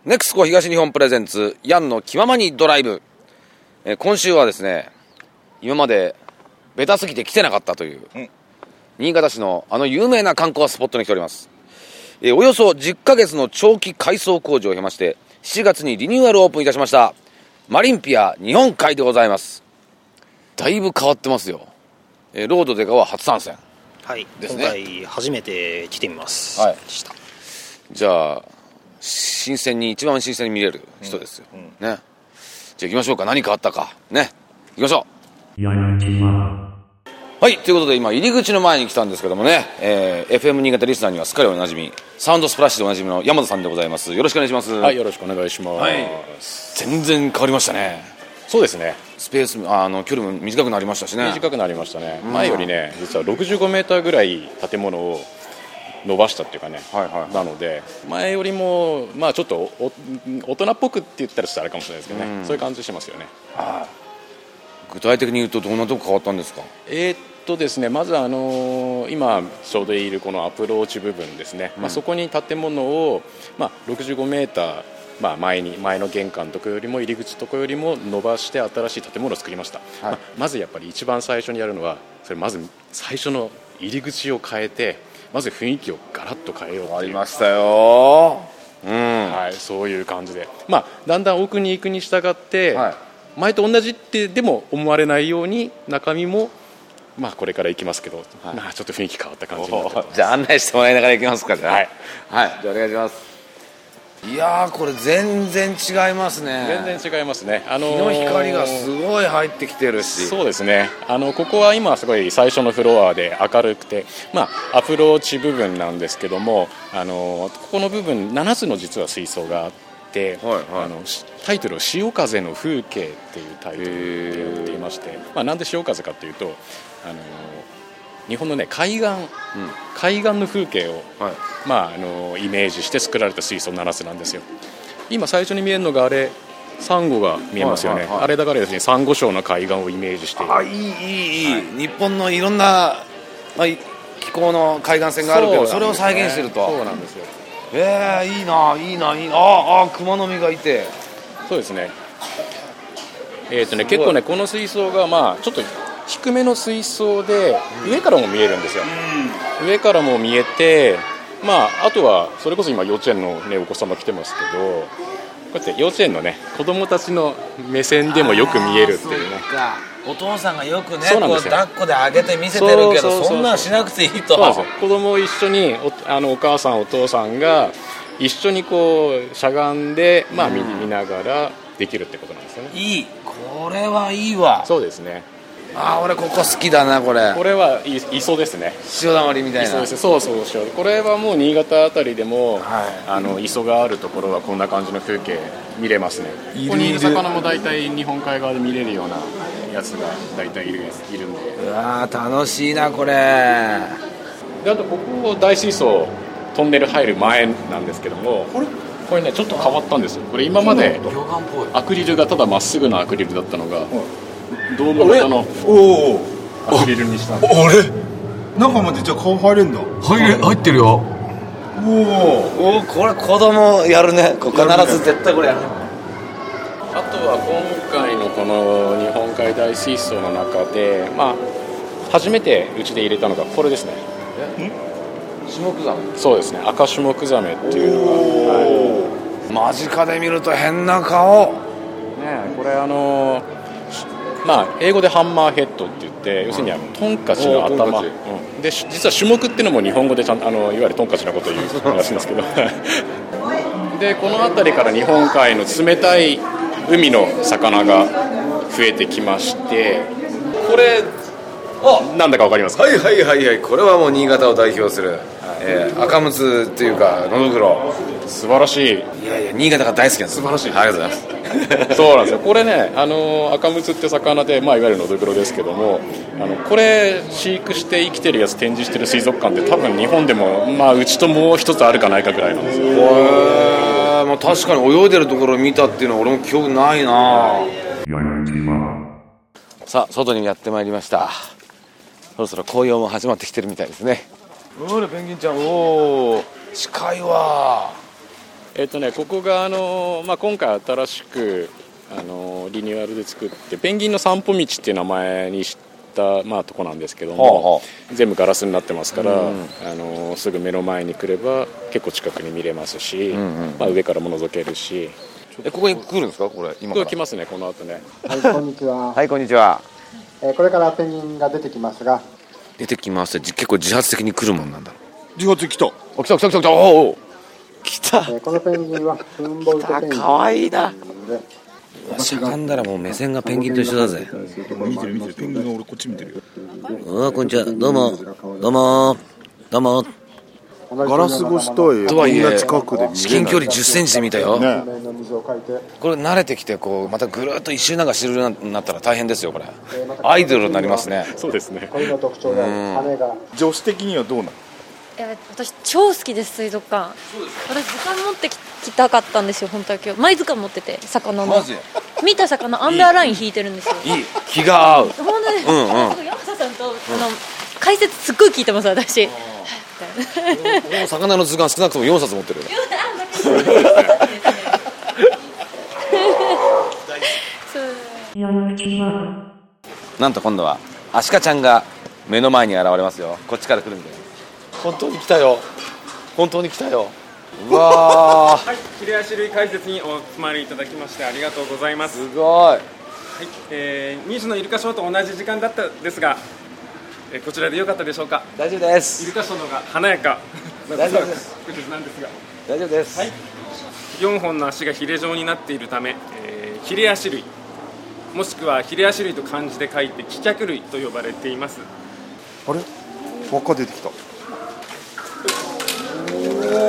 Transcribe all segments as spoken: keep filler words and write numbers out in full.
ネクスコ東日本プレゼンツヤンの気ままにドライブ、えー、今週はですね、今までベタすぎて来てなかったという、うん、新潟市のあの有名な観光スポットに来ております。えー、およそじゅっかげつの長期改装工事を経ましてしちがつにリニューアルオープンいたしましたマリンピア日本海でございます。だいぶ変わってますよ。えー、ロードデカは初参戦、 はいですね、 今回初めて来てみます、 はい、じゃあ新鮮に一番新鮮に見れる人ですよ、うんうん、ね。じゃあ行きましょうか。何かあったかね、行きましょう。はい、ということで今入り口の前に来たんですけどもね、えー、エフエム 新潟リスナーにはすっかりおなじみサウンドスプラッシュでおなじみの山田さんでございます。よろしくお願いします。 はい、よろしくお願いします、はい、 全然変わりましたね。 そうですね、 スペースあの距離も短くなりましたしね。 短くなりましたね、うん、前よりね実はろくじゅうごメーターぐらい建物を伸ばしたっていうかね、はいはいはい、なので前よりもまあちょっと大人っぽくって言ったらちょっとあれかもしれないですけどね、うん、そういう感じしますよね。はい、具体的に言うとどんなとこ変わったんですか？ えー、っとですねまずあのー、今ちょうどいるこのアプローチ部分ですね、うん、まあ、そこに建物を、まあ、ろくじゅうごメーター、まあ、前に前の玄関のところよりも入り口のところよりも伸ばして新しい建物を作りました、はい。まあ、まずやっぱり一番最初にやるのはそれまず最初の入り口を変えてまず雰囲気をガラッと変えようっていう。 ありましたよ、うん、 はい、そういう感じで、まあ、だんだん奥に行くに従って、はい、前と同じってでも思われないように中身も、まあ、これから行きますけど、はい、まあ、ちょっと雰囲気変わった感じになってます。 じゃあ案内してもらいながら行きますか。じゃあ、 はいはい、じゃあお願いします。いやーこれ全然違いますね。 全然違いますね、あのー、 日の光がすごい入ってきてるし。 そうですね、あのここは今すごい最初のフロアで明るくて、まあ、アプローチ部分なんですけども、あのー、ここの部分ななつの実は水槽があって、はいはい、あのタイトルを潮風の風景っていうタイトルで呼んでいまして、まあ、なんで潮風かというと、あのー日本の、ね、海岸、うん、海岸の風景を、はい、まあ、あのイメージして作られた水槽ななつなんですよ。今最初に見えるのがあれサンゴが見えますよね、はいはいはい、あれだからですねサンゴ礁の海岸をイメージしている。 あ、いいいいいい、はい、日本のいろんな、まあ、気候の海岸線があるけど そ,、ね、それを再現してると。 そうなんですよ。 えー、いいないいないいなああ、熊の実がいて。 そうですね、えーとね、結構ねこの水槽がまあちょっと低めの水槽で上からも見えるんですよ、うん、上からも見えて、まあ、あとはそれこそ今幼稚園の、ね、お子様来てますけど、こうやって幼稚園のね子供たちの目線でもよく見えるっていうね。 お父さんがよくねこう抱っこで上げて見せてるけど、そんなんしなくていいと。 そうなんですよ。子供を一緒に お, あのお母さんお父さんが一緒にこうしゃがんで、まあ、見, 見ながらできるってことなんですよね。 いい、これはいいわ。 そうですね。 ああ、俺ここ好きだな。これこれは磯ですね。 潮だまりみたいな。 磯です。そうそうそう。これはもう新潟あたりでも、はい、あの磯があるところはこんな感じの風景見れますね。ここにいる魚も大体日本海側で見れるようなやつが大体いるいるんで。 うわー楽しいなこれ。であとここ大水槽トンネル入る前なんですけども、これこれねちょっと変わったんですよ。これ今までアクリルがただまっすぐなアクリルだったのが、ドーム型のアクリルにしたんです。 あれ中までじゃあ顔入れんだ。 入れ入ってるよ。おお、これ子供やるね。ここ必ず絶対これやる。 あとは今回のこの日本海大水槽の中で、まあ、初めてうちで入れたのがこれですね。 シュモクザメ。 そうですね、赤シュモクザメっていうのが、 はい、間近で見ると変な顔、 ね、これあのまあ、英語でハンマーヘッドって言って、要するにあのトンカチの頭、うん、で実は種目っていうのも日本語でちゃんあのいわゆるトンカチのことを言うらしいんですけどでこの辺りから日本海の冷たい海の魚が増えてきまして、これなんだか分かりますか？ はいはいはいはい、これはもう新潟を代表する、はい、えー、赤ムツっていうかのどぐろ。 素晴らしい。 いやいや新潟が大好きなんです。 素晴らしい。 ありがとうございますそうなんですよ。これね、あの赤ムツって魚で、まあ、いわゆるのどぐろですけども、あのこれ飼育して生きてるやつ展示してる水族館って多分日本でも、まあ、うちともう一つあるかないかぐらいなんですよ。へー、まあ、確かに泳いでるところを見たっていうのは俺も記憶ないな。さあ外にやってまいりました。そろそろ紅葉も始まってきてるみたいですね。おー、ペンギンちゃん、おー、近いわ。 えっとねここがあの、まあ、今回新しくあのリニューアルで作ってペンギンの散歩道っていう名前にした、まあ、とこなんですけども、はあはあ、全部ガラスになってますから、うん、あのすぐ目の前に来れば結構近くに見れますし、うんうん、まあ、上からも覗けるし。 え、ここに来るんですかこれ今から。 ここ来ますねこの後ね。 はい、こんにちは。 はい、こんにちは。 えー、これからペンギンが出てきますが。 出てきますって結構自発的に来るもんなんだ。 自発的来た。 あ、来た来た来た来た。おお。来た。 えー、このペンギンはフンボルトペンギン。 可愛いな。しゃがんだらもう目線がペンギンと一緒だぜ。 見てる見てる、ペンギンが俺こっち見てるよ。 うわ、こんにちは。どうもどうもどうも。 ガラス越しとはいえ、こんな近くで見れない。 至近距離じゅっセンチで見たよ、 ね、 これ慣れてきてこうまたぐるっと一周なんかしてるようになったら大変ですよ。これアイドルになりますね。 そうですね。 これの特徴である羽が。 女子的にはどうなの？ え、私超好きです水族館。私図鑑持ってきたかったんですよ本当は今日。マイ図鑑持ってて魚のマジ見た魚アンダーライン引いてるんですよ。 いい気が合う。 本当です。 うんうん、 山下さんとあの解説すっごい聞いてます私。 俺も魚の図鑑少なくともよんさつ持ってる。なんと今度はアシカちゃんが目の前に現れますよ。こっちから来るみたいな。本当に来たよ。本当に来たよ。うわー、 はい、切れ足類解説にお集まりいただきましてありがとうございます。 すごい。 はい、えー、ニースのイルカショーと同じ時間だったですが、えー、こちらでよかったでしょうか。 大丈夫です。 イルカショーの方が華やか大丈夫です。 なんですが大丈夫です。 はい、よんほんの足がヒレ状になっているため、えー、ヒレ足類もしくはヒレ足類と漢字で書いて気脚類と呼ばれています。 あれ、輪っか出てきた。おー、うまい。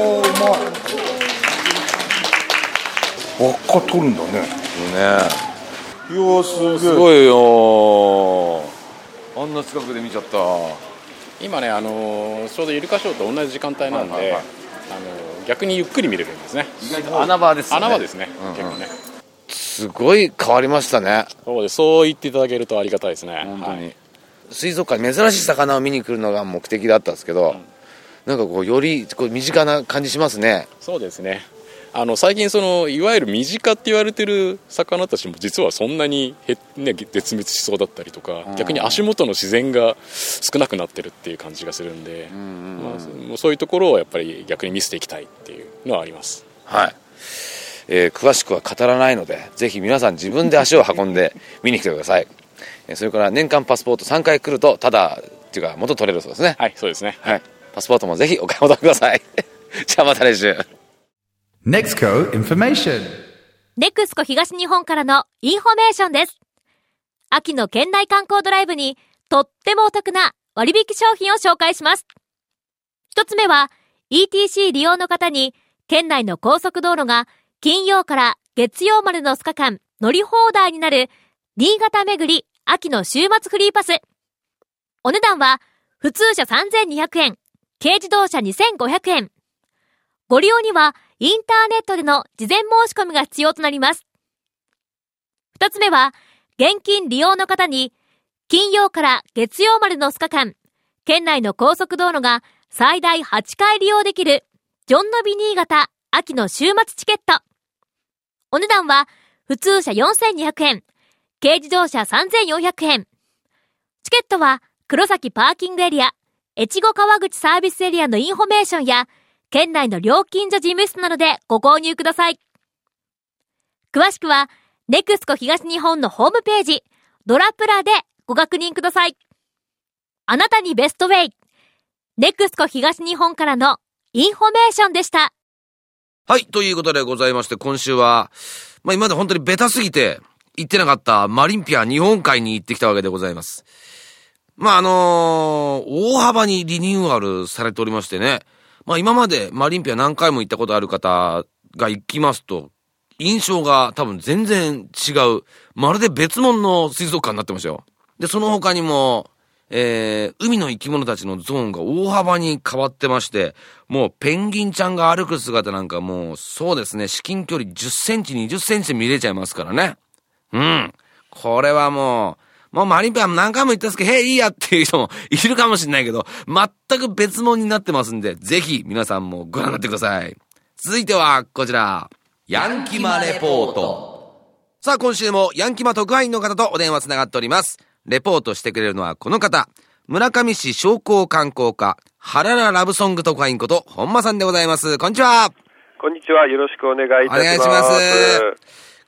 輪っか取るんだね。 ね。 いやー、すげえ。 すごいよ。あんな近くで見ちゃった。 今ね、あのー、ちょうどイルカショーと同じ時間帯なんで、はいはいはい、あのー、逆にゆっくり見れるんですね。 意外と穴場ですね。 穴場ですね、うんうん、結構ね。 すごい変わりましたね。 そうです。そう言っていただけるとありがたいですね。 本当に、 はい、 水族館珍しい魚を見に来るのが目的だったんですけど、うん、なんかこうよりこう身近な感じしますね。 そうですね。あの最近そのいわゆる身近って言われてる魚たちも実はそんなにへ、ね、絶滅しそうだったりとか、うん、逆に足元の自然が少なくなってるっていう感じがするんで、うんうんうん、まあ、そういうところをやっぱり逆に見せていきたいっていうのはあります。 はい、えー、詳しくは語らないのでぜひ皆さん自分で足を運んで見に来てください。それから年間パスポートさんかい来るとただっていうか元取れるそうですね。 はい、そうですね。 はい、パスポートもぜひお買い求めください。じゃあまた来週。 ネクスコ Information。 ネクスコ東日本からのインフォメーションです。秋の県内観光ドライブにとってもお得な割引商品を紹介します。一つ目は イーティーシー 利用の方に県内の高速道路が金曜から月曜までのふつかかん乗り放題になる新潟めぐり秋の週末フリーパス。お値段は普通車さんぜんにひゃくえん、軽自動車にせんごひゃくえん。ご利用にはインターネットでの事前申し込みが必要となります。二つ目は現金利用の方に金曜から月曜までのふつかかん県内の高速道路が最大はちかい利用できるジョンノビ新潟秋の週末チケット。お値段は普通車よんせんにひゃくえん、軽自動車さんぜんよんひゃくえん。チケットは黒崎パーキングエリア、越後川口サービスエリアのインフォメーションや県内の料金所事務室などでご購入ください。詳しくはネクスコ東日本のホームページドラプラでご確認ください。あなたにベストウェイ、ネクスコ東日本からのインフォメーションでした。 はい、ということでございまして今週は、まあ、今まで本当にベタすぎて行ってなかったマリンピア日本海に行ってきたわけでございます。まああのー、大幅にリニューアルされておりましてね、まあ今までマリンピア何回も行ったことある方が行きますと印象が多分全然違う、まるで別物の水族館になってましたよ。でその他にも、えー、海の生き物たちのゾーンが大幅に変わってまして、もうペンギンちゃんが歩く姿なんかもうそうですね、至近距離じゅっセンチにじゅっセンチで見れちゃいますからね。うん、これはもうもうマリンピア何回も言ったんですけど、へいいいやっていう人もいるかもしれないけど、全く別物になってますんで、ぜひ皆さんもご覧になってください。 続いてはこちら、ヤンキマレポート。さあ今週もヤンキマ特派員の方とお電話つながっております。レポートしてくれるのはこの方、村上市商工観光課ハラララブソング特派員こと本間さんでございます。こんにちは。 こんにちは。よろしくお願いいたします。 お願いします。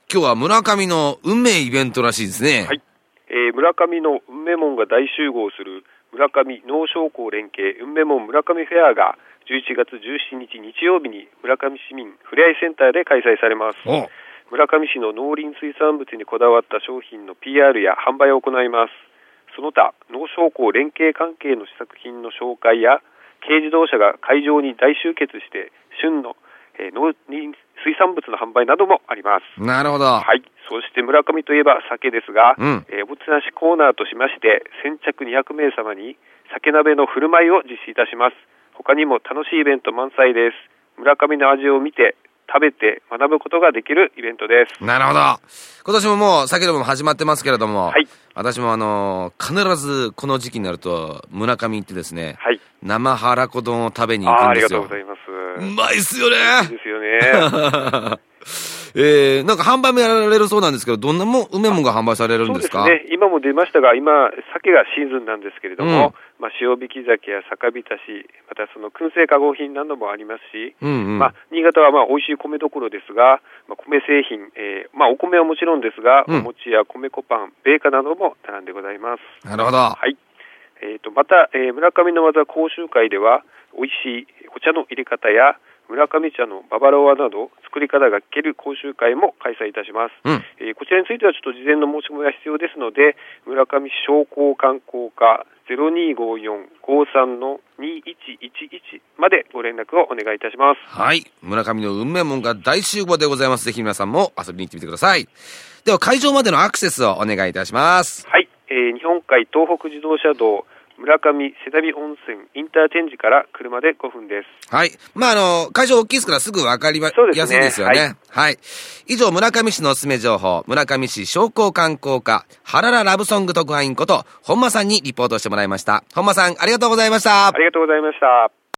今日は村上の運命イベントらしいですね。 はい。えー、村上の運命門が大集合する村上農商工連携運命門村上フェアがじゅういちがつじゅうしちにち日曜日に村上市民ふれあいセンターで開催されます。村上市の農林水産物にこだわった商品の ピーアール や販売を行います。その他、農商工連携関係の試作品の紹介や軽自動車が会場に大集結して旬の、えー、農林水産物の販売などもあります。 なるほど。 はい。そして村上といえば酒ですが、 うん、 えー、おもてなしコーナーとしまして先着にひゃくめい様に酒鍋の振る舞いを実施いたします。他にも楽しいイベント満載です。村上の味を見て食べて学ぶことができるイベントです。 なるほど。今年ももう酒飲みも始まってますけれども、 はい、 私もあのー、必ずこの時期になると村上行ってですね、 はい、 生はらこ丼を食べに行くんですよ。 あ, ありがとうございます。 うまいっすよね。 いいですよね。 えー、なんか販売もやられるそうなんですけど、どんなも梅もんが販売されるんですか？ そうですね、今も出ましたが、今、鮭がシーズンなんですけれども、 うんまあ、塩引き鮭や酒浸し、またその燻製加工品などもありますし、 うんうん、 まあ、新潟はまあ美味しい米どころですが、まあ、米製品、えーまあ、お米はもちろんですが、うん、お餅や米粉パン、米菓なども並んでございます。 なるほど。 はい。えーと、また、えー、村上の技講習会では、美味しいお茶の入れ方や、村上茶のババロアなど作り方が聞ける講習会も開催いたします。 うんえー、こちらについてはちょっと事前の申し込みが必要ですので、村上市商工観光課 ゼロにーごーよんごーさんのにいちいちいち までご連絡をお願いいたします。 はい。村上の運命門が大集合でございます。ぜひ皆さんも遊びに行ってみてください。では会場までのアクセスをお願いいたします。 はい。えー、日本海東北自動車道村上瀬田美温泉インターチェンジから車でごふんです。 はい。まあ、あの、会場大きいですからすぐ分かりま、ね、やすいんですよね。はい。はい。以上、村上市のおすすめ情報、村上市商工観光課、ハラララブソング特派員こと、本間さんにリポートしてもらいました。本間さん、ありがとうございました。 ありがとうございました。